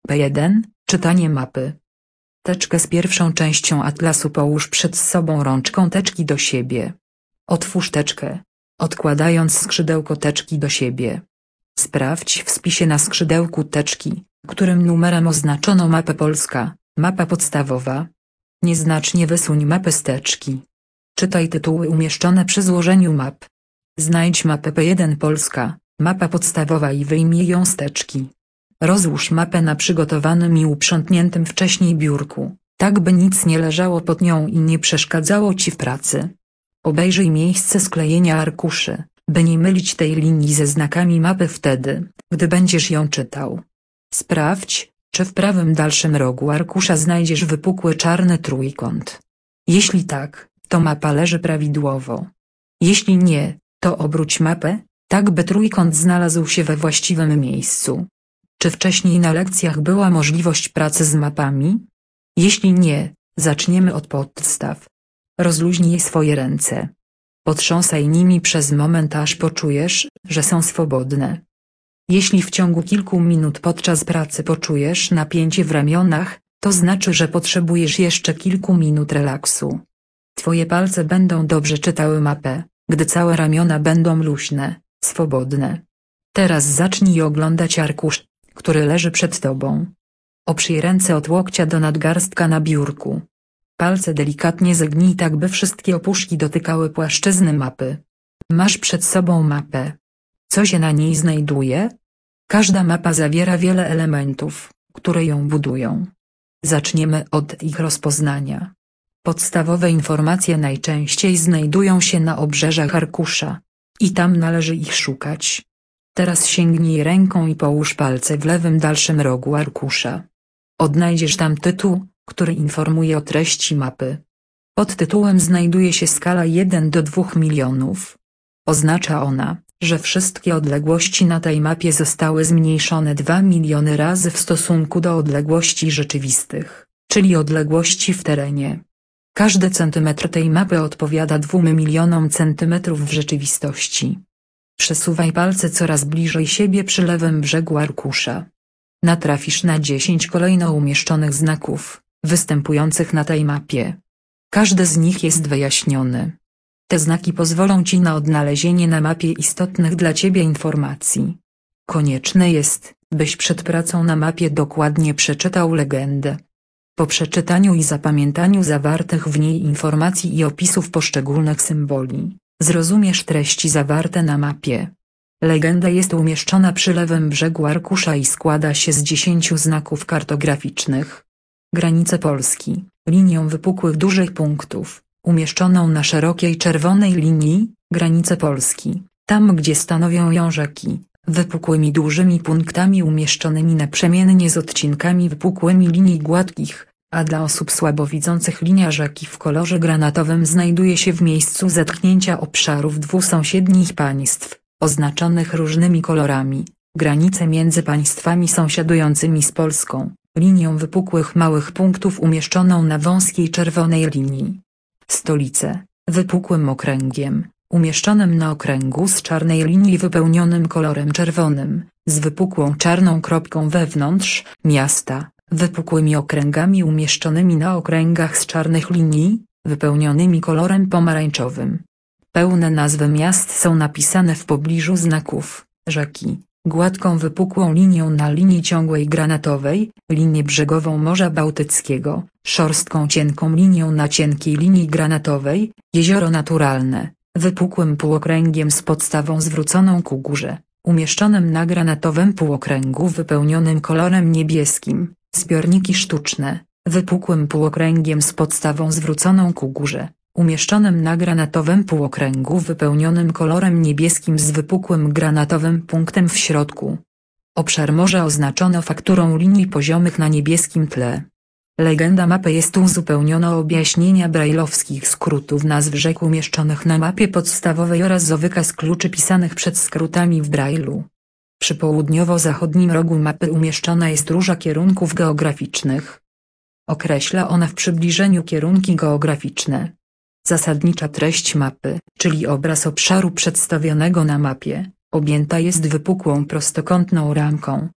P1. Czytanie mapy. Teczkę z pierwszą częścią atlasu połóż przed sobą rączką teczki do siebie. Otwórz teczkę, odkładając skrzydełko teczki do siebie. Sprawdź w spisie na skrzydełku teczki, którym numerem oznaczono mapę Polska, mapa podstawowa. Nieznacznie wysuń mapę z teczki. Czytaj tytuły umieszczone przy złożeniu map. Znajdź mapę P1 Polska, mapa podstawowa i wyjmij ją z teczki. Rozłóż mapę na przygotowanym i uprzątniętym wcześniej biurku, tak by nic nie leżało pod nią i nie przeszkadzało ci w pracy. Obejrzyj miejsce sklejenia arkuszy, by nie mylić tej linii ze znakami mapy wtedy, gdy będziesz ją czytał. Sprawdź, czy w prawym dalszym rogu arkusza znajdziesz wypukły czarny trójkąt. Jeśli tak, to mapa leży prawidłowo. Jeśli nie, to obróć mapę, tak by trójkąt znalazł się we właściwym miejscu. Czy wcześniej na lekcjach była możliwość pracy z mapami? Jeśli nie, zaczniemy od podstaw. Rozluźnij swoje ręce. Potrząsaj nimi przez moment, aż poczujesz, że są swobodne. Jeśli w ciągu kilku minut podczas pracy poczujesz napięcie w ramionach, to znaczy, że potrzebujesz jeszcze kilku minut relaksu. Twoje palce będą dobrze czytały mapę, gdy całe ramiona będą luźne, swobodne. Teraz zacznij oglądać arkusz, który leży przed tobą. Oprzyj ręce od łokcia do nadgarstka na biurku. Palce delikatnie zegnij tak, by wszystkie opuszki dotykały płaszczyzny mapy. Masz przed sobą mapę. Co się na niej znajduje? Każda mapa zawiera wiele elementów, które ją budują. Zaczniemy od ich rozpoznania. Podstawowe informacje najczęściej znajdują się na obrzeżach arkusza. I tam należy ich szukać. Teraz sięgnij ręką i połóż palce w lewym dalszym rogu arkusza. Odnajdziesz tam tytuł, który informuje o treści mapy. Pod tytułem znajduje się skala 1 do 2 milionów. Oznacza ona, że wszystkie odległości na tej mapie zostały zmniejszone 2 miliony razy w stosunku do odległości rzeczywistych, czyli odległości w terenie. Każdy centymetr tej mapy odpowiada 2 milionom centymetrów w rzeczywistości. Przesuwaj palce coraz bliżej siebie przy lewym brzegu arkusza. Natrafisz na 10 kolejno umieszczonych znaków, występujących na tej mapie. Każdy z nich jest wyjaśniony. Te znaki pozwolą ci na odnalezienie na mapie istotnych dla ciebie informacji. Konieczne jest, byś przed pracą na mapie dokładnie przeczytał legendę. Po przeczytaniu i zapamiętaniu zawartych w niej informacji i opisów poszczególnych symboli, zrozumiesz treści zawarte na mapie. Legenda jest umieszczona przy lewym brzegu arkusza i składa się z 10 znaków kartograficznych. Granice Polski, linią wypukłych dużych punktów, umieszczoną na szerokiej czerwonej linii, granice Polski, tam gdzie stanowią ją rzeki, wypukłymi dużymi punktami umieszczonymi naprzemiennie z odcinkami wypukłymi linii gładkich, a dla osób słabowidzących linia rzeki w kolorze granatowym znajduje się w miejscu zetknięcia obszarów dwóch sąsiednich państw, oznaczonych różnymi kolorami. Granice między państwami sąsiadującymi z Polską, linią wypukłych małych punktów umieszczoną na wąskiej czerwonej linii. Stolice, wypukłym okręgiem, umieszczonym na okręgu z czarnej linii wypełnionym kolorem czerwonym, z wypukłą czarną kropką wewnątrz. Miasta, wypukłymi okręgami umieszczonymi na okręgach z czarnych linii, wypełnionymi kolorem pomarańczowym. Pełne nazwy miast są napisane w pobliżu znaków. Rzeki, gładką wypukłą linią na linii ciągłej granatowej, linię brzegową Morza Bałtyckiego, szorstką cienką linią na cienkiej linii granatowej, jezioro naturalne, wypukłym półokręgiem z podstawą zwróconą ku górze, umieszczonym na granatowym półokręgu wypełnionym kolorem niebieskim, zbiorniki sztuczne, wypukłym półokręgiem z podstawą zwróconą ku górze, umieszczonym na granatowym półokręgu wypełnionym kolorem niebieskim z wypukłym granatowym punktem w środku. Obszar morza oznaczono fakturą linii poziomych na niebieskim tle. Legenda mapy jest uzupełniona o objaśnienia brajlowskich skrótów nazw rzek umieszczonych na mapie podstawowej oraz o wykaz kluczy pisanych przed skrótami w brajlu. Przy południowo-zachodnim rogu mapy umieszczona jest róża kierunków geograficznych. Określa ona w przybliżeniu kierunki geograficzne. Zasadnicza treść mapy, czyli obraz obszaru przedstawionego na mapie, objęta jest wypukłą prostokątną ramką.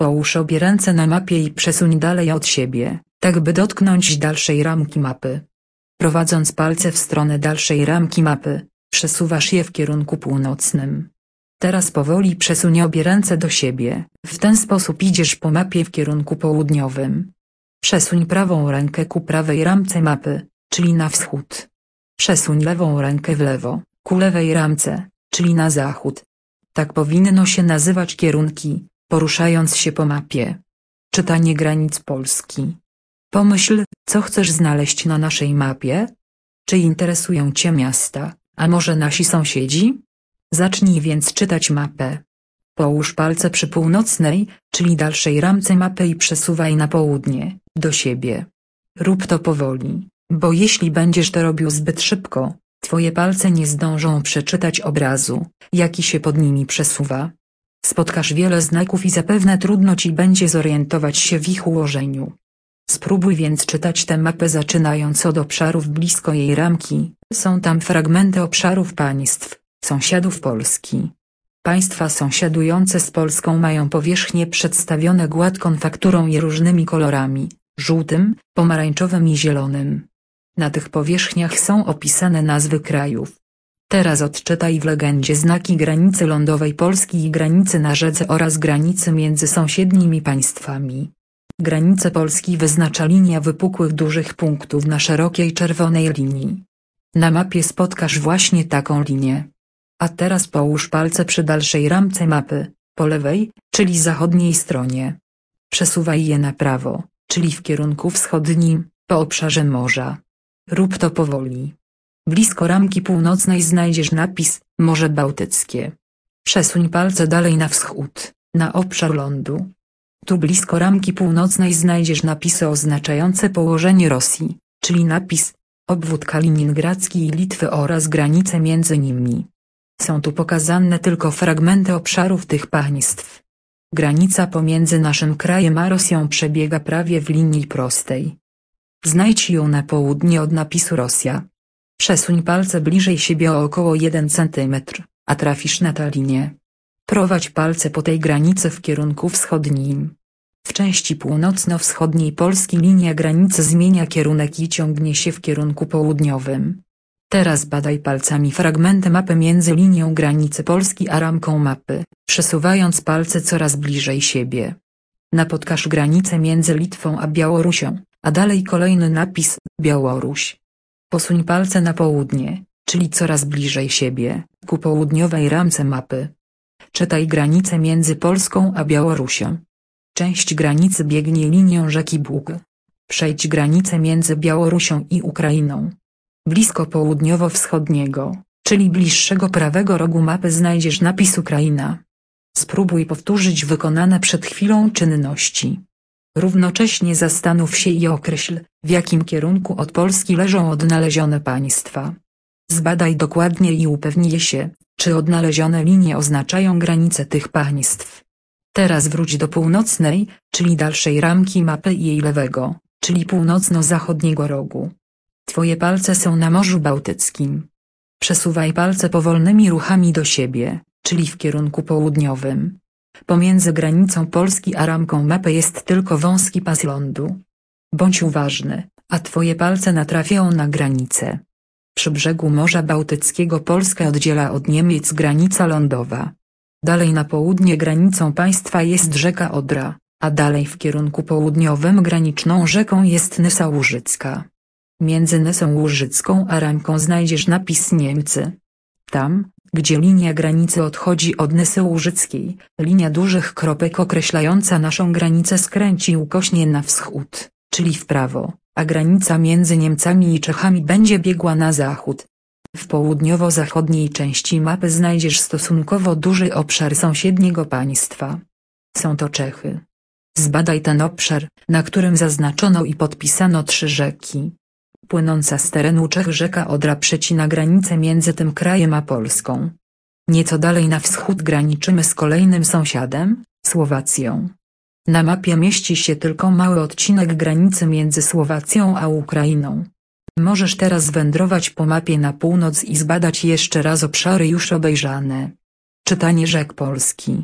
Połóż obie ręce na mapie i przesuń dalej od siebie, tak by dotknąć dalszej ramki mapy. Prowadząc palce w stronę dalszej ramki mapy, przesuwasz je w kierunku północnym. Teraz powoli przesuń obie ręce do siebie, w ten sposób idziesz po mapie w kierunku południowym. Przesuń prawą rękę ku prawej ramce mapy, czyli na wschód. Przesuń lewą rękę w lewo, ku lewej ramce, czyli na zachód. Tak powinno się nazywać kierunki, poruszając się po mapie. Czytanie granic Polski. Pomyśl, co chcesz znaleźć na naszej mapie? Czy interesują Cię miasta, a może nasi sąsiedzi? Zacznij więc czytać mapę. Połóż palce przy północnej, czyli dalszej ramce mapy i przesuwaj na południe, do siebie. Rób to powoli, bo jeśli będziesz to robił zbyt szybko, Twoje palce nie zdążą przeczytać obrazu, jaki się pod nimi przesuwa. Spotkasz wiele znaków i zapewne trudno Ci będzie zorientować się w ich ułożeniu. Spróbuj więc czytać tę mapę zaczynając od obszarów blisko jej ramki, są tam fragmenty obszarów państw, sąsiadów Polski. Państwa sąsiadujące z Polską mają powierzchnie przedstawione gładką fakturą i różnymi kolorami, żółtym, pomarańczowym i zielonym. Na tych powierzchniach są opisane nazwy krajów. Teraz odczytaj w legendzie znaki granicy lądowej Polski i granicy na rzece oraz granicy między sąsiednimi państwami. Granicę Polski wyznacza linia wypukłych dużych punktów na szerokiej czerwonej linii. Na mapie spotkasz właśnie taką linię. A teraz połóż palce przy dalszej ramce mapy, po lewej, czyli zachodniej stronie. Przesuwaj je na prawo, czyli w kierunku wschodnim, po obszarze morza. Rób to powoli. Blisko ramki północnej znajdziesz napis Morze Bałtyckie. Przesuń palce dalej na wschód, na obszar lądu. Tu blisko ramki północnej znajdziesz napisy oznaczające położenie Rosji, czyli napis obwód kaliningradzki i Litwy oraz granice między nimi. Są tu pokazane tylko fragmenty obszarów tych państw. Granica pomiędzy naszym krajem a Rosją przebiega prawie w linii prostej. Znajdź ją na południe od napisu Rosja. Przesuń palce bliżej siebie o około 1 cm, a trafisz na tę linię. Prowadź palce po tej granicy w kierunku wschodnim. W części północno-wschodniej Polski linia granicy zmienia kierunek i ciągnie się w kierunku południowym. Teraz badaj palcami fragmenty mapy między linią granicy Polski a ramką mapy, przesuwając palce coraz bliżej siebie. Napotkasz granicę między Litwą a Białorusią, a dalej kolejny napis Białoruś. Posuń palce na południe, czyli coraz bliżej siebie, ku południowej ramce mapy. Czytaj granicę między Polską a Białorusią. Część granicy biegnie linią rzeki Bug. Przejdź granicę między Białorusią i Ukrainą. Blisko południowo-wschodniego, czyli bliższego prawego rogu mapy znajdziesz napis Ukraina. Spróbuj powtórzyć wykonane przed chwilą czynności. Równocześnie zastanów się i określ, w jakim kierunku od Polski leżą odnalezione państwa. Zbadaj dokładnie i upewnij się, czy odnalezione linie oznaczają granice tych państw. Teraz wróć do północnej, czyli dalszej ramki mapy i jej lewego, czyli północno-zachodniego rogu. Twoje palce są na Morzu Bałtyckim. Przesuwaj palce powolnymi ruchami do siebie, czyli w kierunku południowym. Pomiędzy granicą Polski a ramką mapy jest tylko wąski pas lądu. Bądź uważny, a twoje palce natrafią na granicę. Przy brzegu Morza Bałtyckiego Polskę oddziela od Niemiec granica lądowa. Dalej na południe granicą państwa jest rzeka Odra, a dalej w kierunku południowym graniczną rzeką jest Nysa Łużycka. Między Nysą Łużycką a ramką znajdziesz napis Niemcy. Tam, gdzie linia granicy odchodzi od Nysy Łużyckiej, linia dużych kropek określająca naszą granicę skręci ukośnie na wschód, czyli w prawo, a granica między Niemcami i Czechami będzie biegła na zachód. W południowo-zachodniej części mapy znajdziesz stosunkowo duży obszar sąsiedniego państwa. Są to Czechy. Zbadaj ten obszar, na którym zaznaczono i podpisano 3 rzeki. Płynąca z terenu Czech rzeka Odra przecina granicę między tym krajem a Polską. Nieco dalej na wschód graniczymy z kolejnym sąsiadem, Słowacją. Na mapie mieści się tylko mały odcinek granicy między Słowacją a Ukrainą. Możesz teraz wędrować po mapie na północ i zbadać jeszcze raz obszary już obejrzane. Czytanie rzek Polski.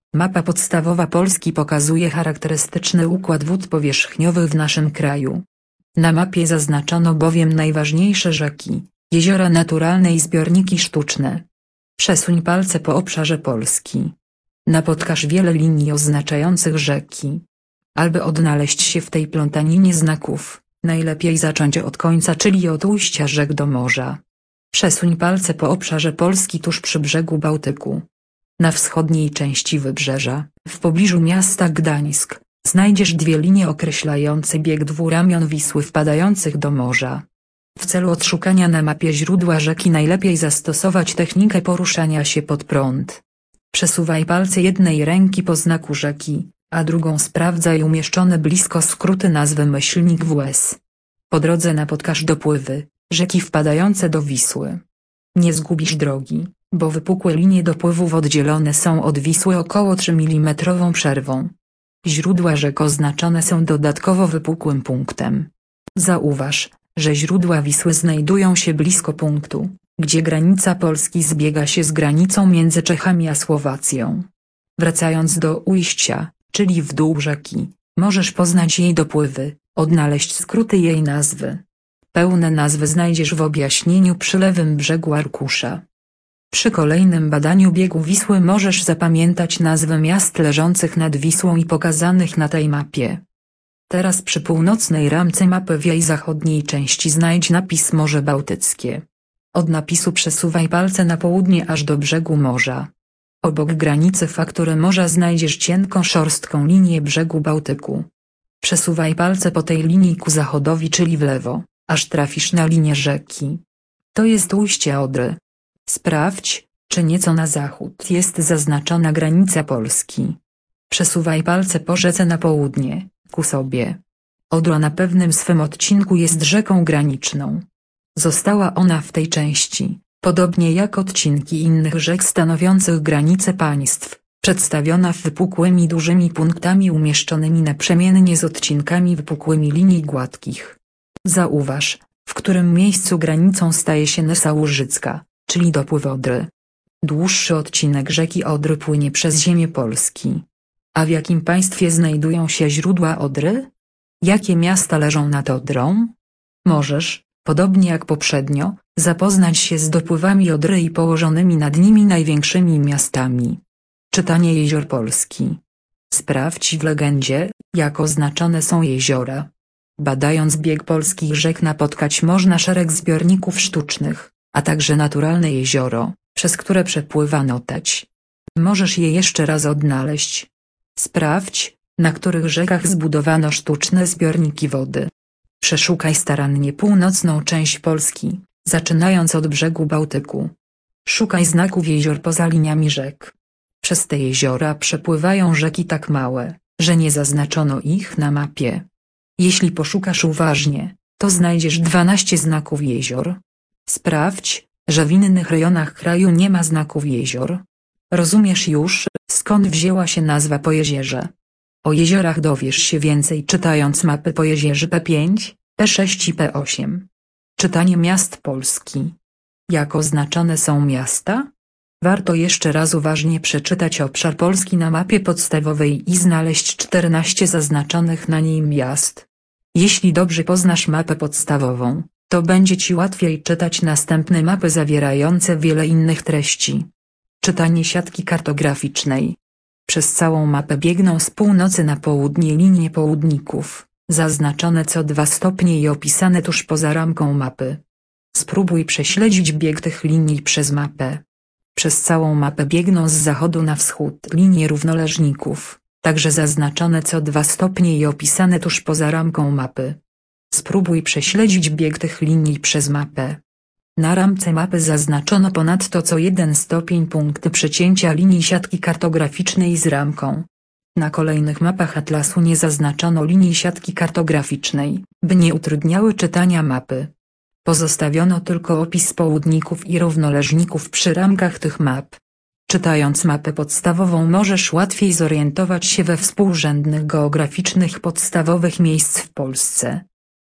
Mapa podstawowa Polski pokazuje charakterystyczny układ wód powierzchniowych w naszym kraju. Na mapie zaznaczono bowiem najważniejsze rzeki, jeziora naturalne i zbiorniki sztuczne. Przesuń palce po obszarze Polski. Napotkasz wiele linii oznaczających rzeki. Aby odnaleźć się w tej plątaninie znaków, najlepiej zacząć od końca, czyli od ujścia rzek do morza. Przesuń palce po obszarze Polski tuż przy brzegu Bałtyku. Na wschodniej części wybrzeża, w pobliżu miasta Gdańsk, znajdziesz dwie linie określające bieg dwóch ramion Wisły wpadających do morza. W celu odszukania na mapie źródła rzeki najlepiej zastosować technikę poruszania się pod prąd. Przesuwaj palce jednej ręki po znaku rzeki, a drugą sprawdzaj umieszczone blisko skróty nazwy /WS. Po drodze napotkasz dopływy, rzeki wpadające do Wisły. Nie zgubisz drogi, bo wypukłe linie dopływów oddzielone są od Wisły około 3 mm przerwą. Źródła rzek oznaczone są dodatkowo wypukłym punktem. Zauważ, że źródła Wisły znajdują się blisko punktu, gdzie granica Polski zbiega się z granicą między Czechami a Słowacją. Wracając do ujścia, czyli w dół rzeki, możesz poznać jej dopływy, odnaleźć skróty jej nazwy. Pełne nazwy znajdziesz w objaśnieniu przy lewym brzegu arkusza. Przy kolejnym badaniu biegu Wisły możesz zapamiętać nazwy miast leżących nad Wisłą i pokazanych na tej mapie. Teraz przy północnej ramce mapy w jej zachodniej części znajdź napis Morze Bałtyckie. Od napisu przesuwaj palce na południe aż do brzegu morza. Obok granicy faktury morza znajdziesz cienką szorstką linię brzegu Bałtyku. Przesuwaj palce po tej linii ku zachodowi, czyli w lewo, aż trafisz na linię rzeki. To jest ujście Odry. Sprawdź, czy nieco na zachód jest zaznaczona granica Polski. Przesuwaj palce po rzece na południe, ku sobie. Odra na pewnym swym odcinku jest rzeką graniczną. Została ona w tej części, podobnie jak odcinki innych rzek stanowiących granice państw, przedstawiona wypukłymi dużymi punktami umieszczonymi naprzemiennie z odcinkami wypukłymi linii gładkich. Zauważ, w którym miejscu granicą staje się Nysa Łużycka, czyli dopływ Odry. Dłuższy odcinek rzeki Odry płynie przez ziemię Polski. A w jakim państwie znajdują się źródła Odry? Jakie miasta leżą nad Odrą? Możesz, podobnie jak poprzednio, zapoznać się z dopływami Odry i położonymi nad nimi największymi miastami. Czytanie jezior Polski. Sprawdź w legendzie, jak oznaczone są jeziora. Badając bieg polskich rzek napotkać można szereg zbiorników sztucznych, a także naturalne jezioro, przez które przepływa Noteć. Możesz je jeszcze raz odnaleźć. Sprawdź, na których rzekach zbudowano sztuczne zbiorniki wody. Przeszukaj starannie północną część Polski, zaczynając od brzegu Bałtyku. Szukaj znaków jezior poza liniami rzek. Przez te jeziora przepływają rzeki tak małe, że nie zaznaczono ich na mapie. Jeśli poszukasz uważnie, to znajdziesz 12 znaków jezior. Sprawdź, że w innych rejonach kraju nie ma znaków jezior. Rozumiesz już, skąd wzięła się nazwa Pojezierze. O jeziorach dowiesz się więcej czytając mapy Pojezierzy P5, P6 i P8. Czytanie miast Polski. Jak oznaczone są miasta? Warto jeszcze raz uważnie przeczytać obszar Polski na mapie podstawowej i znaleźć 14 zaznaczonych na niej miast. Jeśli dobrze poznasz mapę podstawową, to będzie Ci łatwiej czytać następne mapy zawierające wiele innych treści. Czytanie siatki kartograficznej. Przez całą mapę biegną z północy na południe linie południków, zaznaczone co 2 stopnie i opisane tuż poza ramką mapy. Spróbuj prześledzić bieg tych linii przez mapę. Przez całą mapę biegną z zachodu na wschód linie równoleżników, także zaznaczone co 2 stopnie i opisane tuż poza ramką mapy. Spróbuj prześledzić bieg tych linii przez mapę. Na ramce mapy zaznaczono ponadto co 1 stopień punkty przecięcia linii siatki kartograficznej z ramką. Na kolejnych mapach atlasu nie zaznaczono linii siatki kartograficznej, by nie utrudniały czytania mapy. Pozostawiono tylko opis południków i równoleżników przy ramkach tych map. Czytając mapę podstawową możesz łatwiej zorientować się we współrzędnych geograficznych podstawowych miejsc w Polsce.